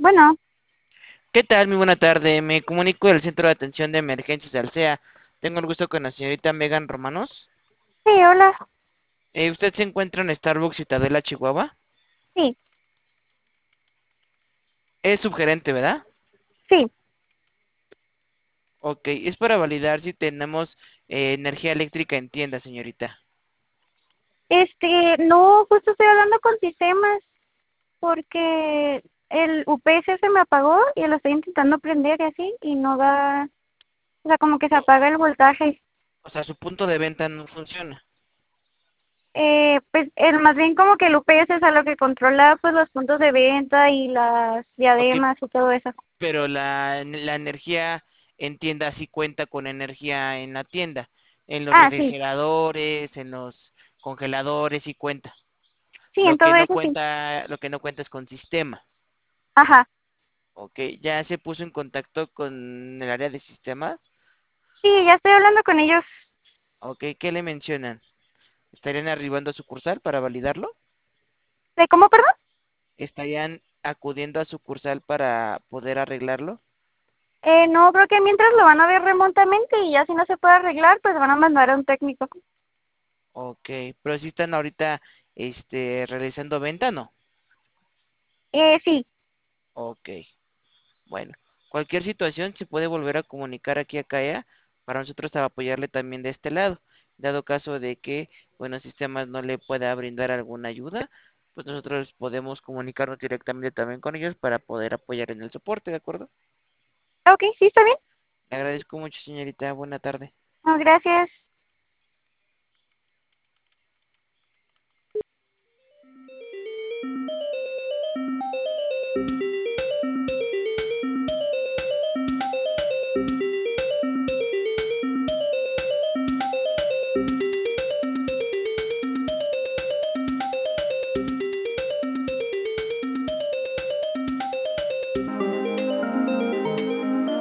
Bueno, ¿Qué tal? Muy buena tarde. Me comunico del Centro de Atención de Emergencias Alsea. Tengo el gusto con la señorita Megan Romanos. sí, hola, ¿Usted se encuentra en Starbucks Ciudadela, Chihuahua? sí, Es subgerente, ¿verdad? sí. Ok, es para validar si tenemos energía eléctrica en tienda, señorita. No, justo estoy hablando con sistemas porque el UPS se me apagó y lo estoy intentando prender y así y no da, o sea, como que se O, apaga el voltaje. o sea, su punto de venta no funciona. Pues más bien como que el UPS es a lo que controla pues los puntos de venta y las Ok, diademas y todo eso. pero la energía en tienda sí cuenta con energía en la tienda. En los Ah, sí, refrigeradores, en los congeladores sí cuenta. sí, en todo eso sí. Lo que no cuenta es con sistema. Ajá, Ok, ya se puso en contacto con el área de sistemas. sí, ya estoy hablando con ellos. Ok, ¿qué le mencionan? ¿Estarían arribando a sucursal para validarlo? ¿De cómo, perdón? ¿Estarían acudiendo a sucursal para poder arreglarlo? No, creo que mientras lo van a ver remotamente y ya si no se puede arreglar, pues van a mandar a un técnico. Ok, pero si están ahorita realizando venta, ¿no? Sí. Ok, bueno. Cualquier situación se puede volver a comunicar aquí a CAEA para nosotros apoyarle también de este lado. Dado caso de que, bueno, sistemas no le pueda brindar alguna ayuda, pues nosotros podemos comunicarnos directamente también con ellos para poder apoyar en el soporte, ¿de acuerdo? Ok, sí, está bien. Le agradezco mucho, señorita. Buena tarde. No, gracias.